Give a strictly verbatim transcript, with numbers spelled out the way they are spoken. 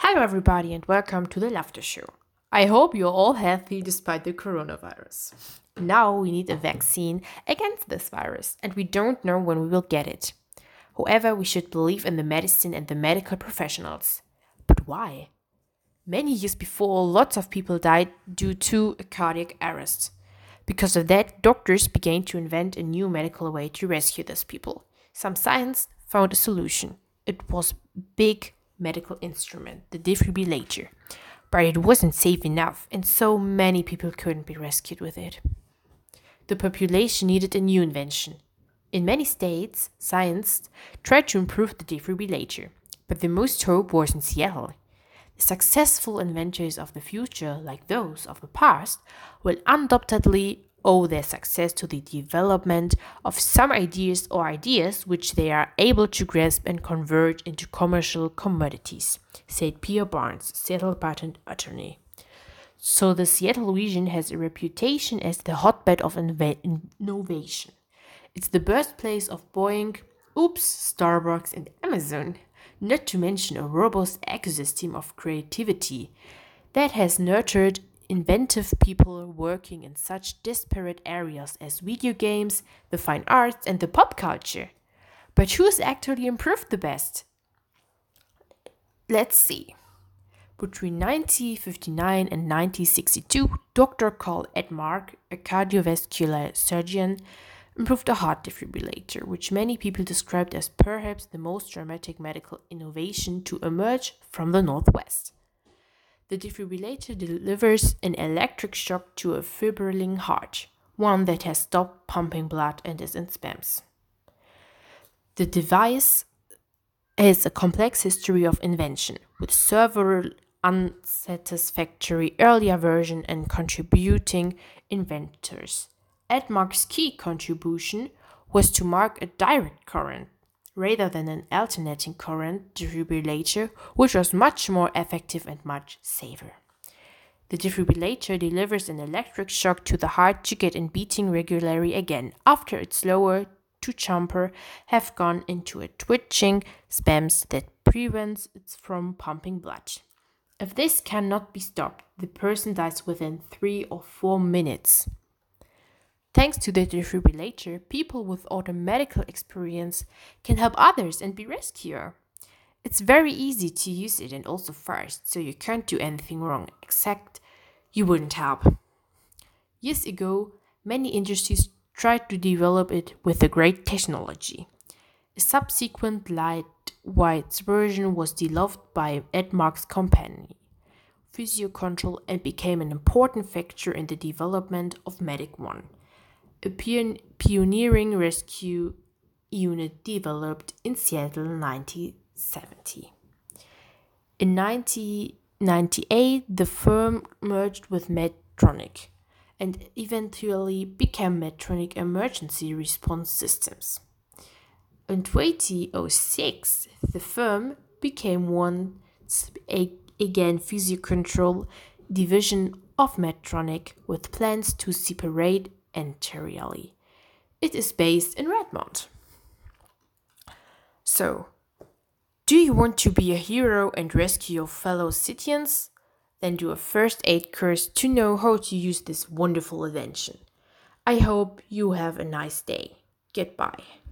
Hello, everybody, and welcome to the Laughter Show. I hope you're all healthy despite the coronavirus. Now we need a vaccine against this virus, and we don't know when we will get it. However, we should believe in the medicine and the medical professionals. But why? Many years before, lots of people died due to a cardiac arrest. Because of that, doctors began to invent a new medical way to rescue these people. Some science found a solution. It was a big medical instrument, the defibrillator. But it wasn't safe enough, and so many people couldn't be rescued with it. The population needed a new invention. In many states, science tried to improve the defibrillator, but the most hope was in Seattle. The successful inventors of the future, like those of the past, will undoubtedly owe their success to the development of some ideas or ideas which they are able to grasp and convert into commercial commodities, said Pierre Barnes, Seattle patent attorney. So the Seattle region has a reputation as the hotbed of inve- innovation. It's the birthplace of Boeing, Oops, Starbucks, and Amazon, not to mention a robust ecosystem of creativity that has nurtured inventive people working in such disparate areas as video games, the fine arts, and the pop culture. But who's actually improved the best? Let's see. Between nineteen fifty-nine and nineteen sixty-two, Doctor Carl Edmark, a cardiovascular surgeon, improved a heart defibrillator, which many people described as perhaps the most dramatic medical innovation to emerge from the Northwest. The defibrillator delivers an electric shock to a fibrillating heart, one that has stopped pumping blood and is in spasms. The device has a complex history of invention, with several unsatisfactory earlier versions and contributing inventors. Edmark's key contribution was to mark a direct current rather than an alternating current defibrillator, which was much more effective and much safer. The defibrillator delivers an electric shock to the heart to get it beating regularly again after its lower two chamber have gone into a twitching spasm that prevents it from pumping blood. If this cannot be stopped, the person dies within three or four minutes. Thanks to the defibrillator, people without a medical experience can help others and be rescued. It's very easy to use it and also fast, so you can't do anything wrong, except you wouldn't help. Years ago, many industries tried to develop it with a great technology. A subsequent lightweight version was developed by Edmark's company, Physiocontrol, and became an important factor in the development of Medic One, a pioneering rescue unit developed in Seattle in nineteen seventy. In nineteen ninety-eight, the firm merged with Medtronic and eventually became Medtronic Emergency Response Systems. In twenty oh six, the firm became once again Physiocontrol division of Medtronic with plans to separate entirely. It is based in Redmond. So, do you want to be a hero and rescue your fellow citizens? Then do a first aid course to know how to use this wonderful invention. I hope you have a nice day. Goodbye.